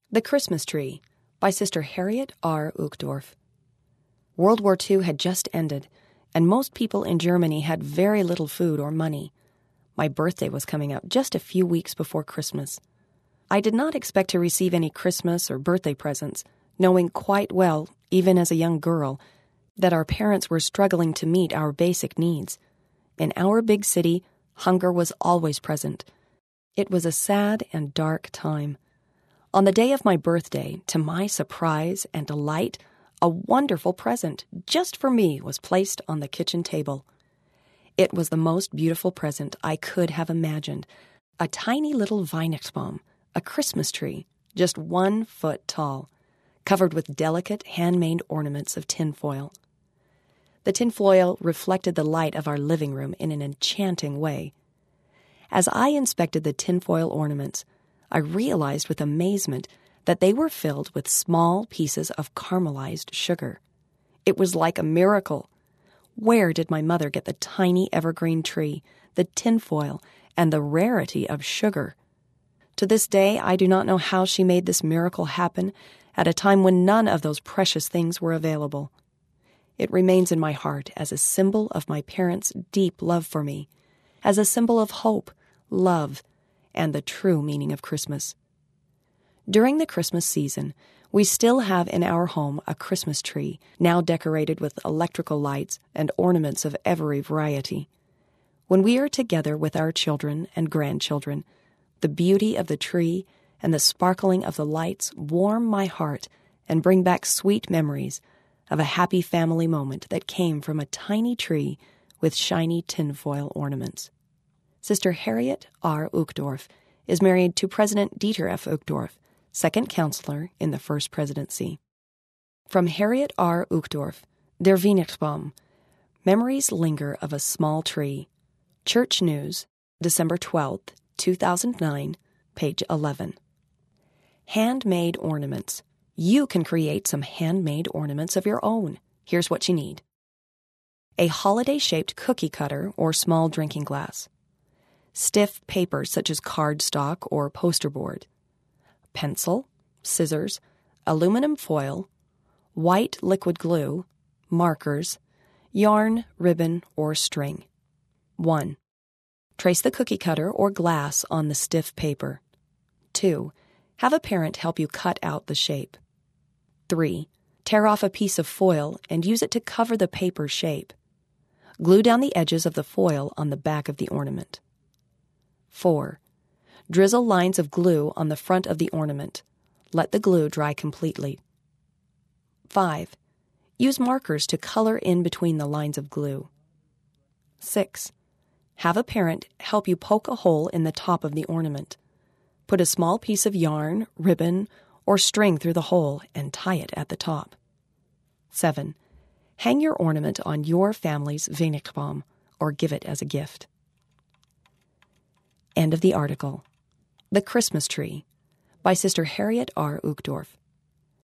The Christmas Tree by Sister Harriet R. Uchtdorf. World War II had just ended, and most people in Germany had very little food or money. My birthday was coming up just a few weeks before Christmas. I did not expect to receive any Christmas or birthday presents, knowing quite well, even as a young girl, that our parents were struggling to meet our basic needs. In our big city, hunger was always present. It was a sad and dark time. On the day of my birthday, to my surprise and delight, a wonderful present just for me was placed on the kitchen table. It was the most beautiful present I could have imagined. A tiny little Weihnachtsbaum, a Christmas tree, just 1 foot tall, covered with delicate handmade ornaments of tinfoil. The tinfoil reflected the light of our living room in an enchanting way. As I inspected the tinfoil ornaments, I realized with amazement that they were filled with small pieces of caramelized sugar. It was like a miracle. Where did my mother get the tiny evergreen tree, the tinfoil, and the rarity of sugar? To this day, I do not know how she made this miracle happen at a time when none of those precious things were available. It remains in my heart as a symbol of my parents' deep love for me, as a symbol of hope, love, and the true meaning of Christmas. During the Christmas season, we still have in our home a Christmas tree, now decorated with electrical lights and ornaments of every variety. When we are together with our children and grandchildren, the beauty of the tree and the sparkling of the lights warm my heart and bring back sweet memories of a happy family moment that came from a tiny tree with shiny tinfoil ornaments. Sister Harriet R. Uchtdorf is married to President Dieter F. Uchtdorf, second counselor in the First Presidency. From Harriet R. Uchtdorf, Der Weihnachtsbaum, Memories Linger of a Small Tree. Church News, December 12th, 2009, page 11. Handmade ornaments. You can create some handmade ornaments of your own. Here's what you need. A holiday-shaped cookie cutter or small drinking glass. Stiff paper such as cardstock or poster board. Pencil, scissors, aluminum foil, white liquid glue, markers, yarn, ribbon, or string. 1. Trace the cookie cutter or glass on the stiff paper. 2. Have a parent help you cut out the shape. 3. Tear off a piece of foil and use it to cover the paper shape. Glue down the edges of the foil on the back of the ornament. 4. Drizzle lines of glue on the front of the ornament. Let the glue dry completely. 5. Use markers to color in between the lines of glue. 6. Have a parent help you poke a hole in the top of the ornament. Put a small piece of yarn, ribbon, or string through the hole and tie it at the top. 7. Hang your ornament on your family's Weihnachtsbaum or give it as a gift. End of the article. The Christmas Tree by Sister Harriet R. Uchtdorf.